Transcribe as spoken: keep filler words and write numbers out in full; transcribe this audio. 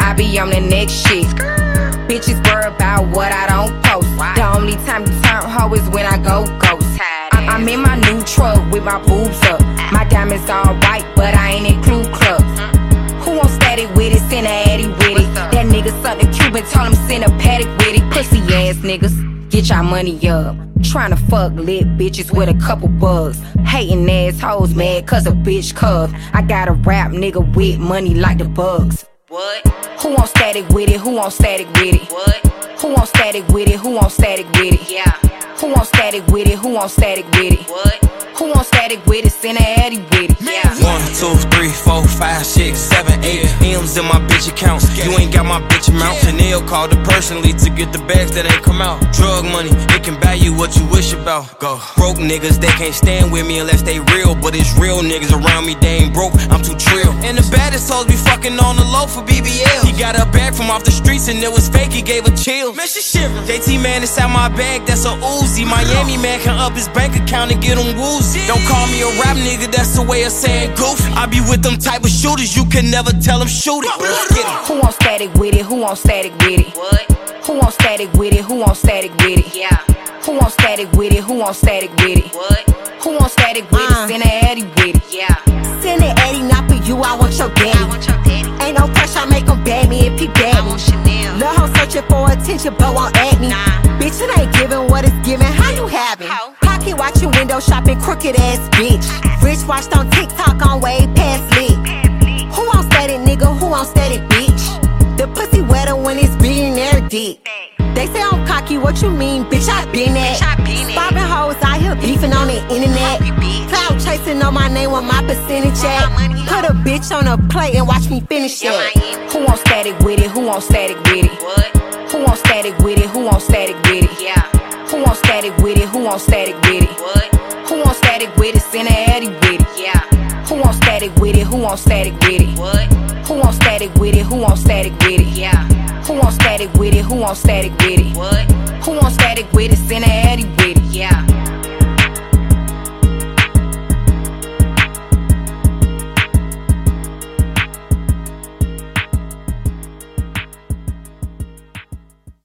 I be on the next shit. Bitches worry about what I don't post. The only time you turn hoe is when I go ghost. I I'm in my new truck with my boobs up. My diamonds all white, but I ain't in Clue Club. Who won't static with it, send a addy with it. That nigga something Cuban, told him send a paddock with it. Pussy ass niggas, get y'all money up. Tryna fuck lit bitches with a couple bugs. Hating asshoes mad cause a bitch cuff. I got a rap nigga with money like the Bugs. What? Who won't static with it, who won't static with it? What? Who won't static with it, who won't static with it? Yeah. Who won't static with it, who won't static with it? What? Who won't static with it, send a addy with it? Yeah. One, two, three, four, five, six, seven, eight M's in my bitch account. You ain't got my bitch amount. Chanel called her personally to get the bags that ain't come out. Drug money, it can buy you what you wish about. Go. Broke niggas, they can't stand with me unless they real. But it's real niggas around me, they ain't broke, I'm too trill. And the baddest hoes be fucking on the low for B B L. He got her back from off the streets and it was fake, he gave her chills. Man, she shivering. J T man inside my bag, that's a Uzi. Miami man can up his bank account and get him woozy. Don't call me a rap nigga, that's the way of saying goofy. I be with them type of shooters, you can never tell them shoot it. Let's get it. Who won't static with it, who won't static with it? What? Who won't static with it, who won't static with it? Yeah. Who won't static with it, who won't static with it? What? Who won't static with uh. it, send a addy with it? Yeah. Send an addy, not for you, I want your daddy. I want your daddy. Ain't no pressure, I make him bad me if he bad I want Chanel. Lil' hoe searching for attention, but won't add me. Nah. Bitch, it ain't giving what it's giving, how you having? How? Pocket watching, window shopping, crooked ass bitch. Rich watched on TikTok on way past lit. Who won't static, nigga, who won't static, bitch? The pussy wetter when it's billionaire dick. They say I'm cocky, what you mean, bitch, I been that. Bobbing hoes out here beefing on the internet. Cloud chasing on my name with my percentage at. Put a bitch on a plate and watch me finish that. Who won't static with it, who won't static with it? What? Who won't static with it, who won't static with it? Yeah. Who won't static with it, who won't static with it? What? Who won't static with it, send a addy with it? Yeah. Who won't static with it, who won't static with it? What? Who won't static with it, who won't static with it? Yeah. Who won't static with it, who won't static with it? What? Who won't static with it, send a